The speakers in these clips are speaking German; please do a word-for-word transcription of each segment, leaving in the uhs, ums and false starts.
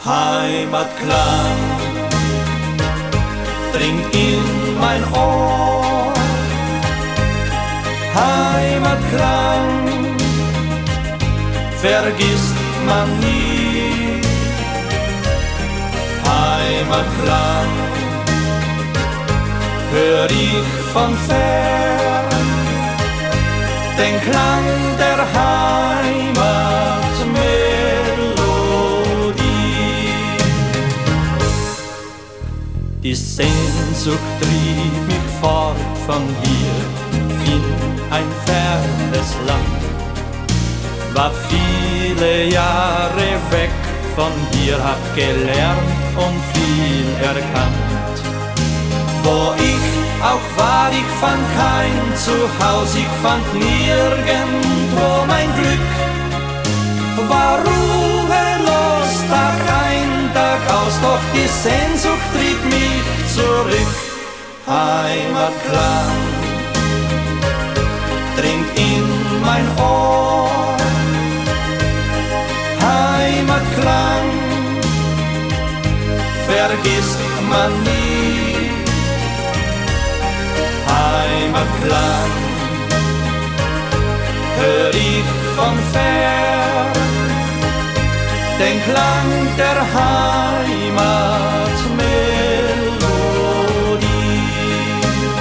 Heimatklang dringt in mein Ohr. Heimatklang vergisst man nie. Heimatklang hör ich von fern, den Klang der Heimatmelodie. Die Sehnsucht trieb mich fort von hier in ein fernes Land, war viele Jahre weg von hier, hab gelernt und viel erkannt. Wo ich auch war, ich fand kein Zuhause, ich fand nirgendwo mein Glück. War ruhelos, Tag ein, Tag aus, doch die Sehnsucht trieb mich zurück. Heimatklang dringt in mein Ohr. Heimatklang vergisst man nie. Heimatklang hör ich von fern, den Klang der Heimatmelodie.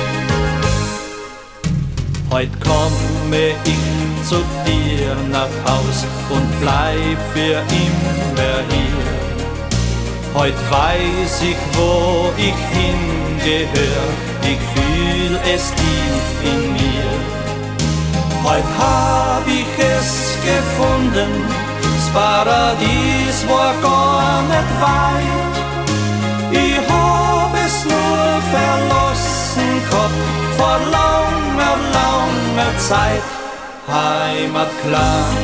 Heut komme ich zu dir nach Haus und bleib für immer hier. Heut weiß ich, wo ich hingehör, ich fühl es tief in mir. Heut hab ich es gefunden, das Paradies war gar nicht weit. Ich hab es nur verlassen gehabt vor langer, langer Zeit. Heimatklang,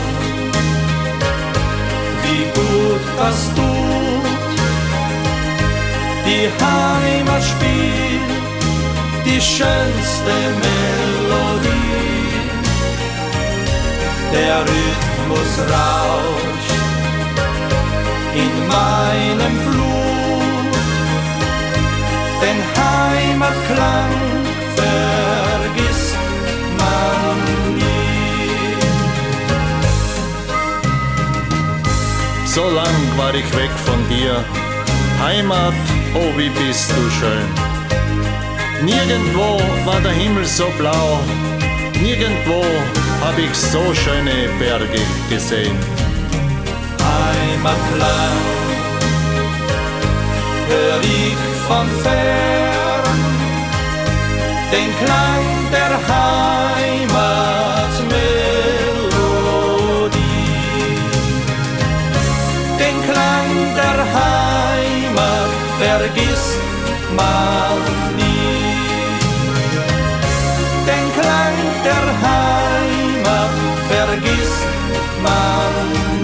wie gut das tut, die Heimat spielt die schönste Melodie. Der Rhythmus rauscht in meinem Blut, den Heimatklang vergisst man nie. So lang war ich weg von dir, Heimat, oh wie bist du schön. Nirgendwo war der Himmel so blau, nirgendwo hab ich so schöne Berge gesehen. Heimatklang hör ich von fern, den Klang der Heimatmelodie. Den Klang der Heimat vergisst man nie. Den Klang der Heimat vergisst man nie.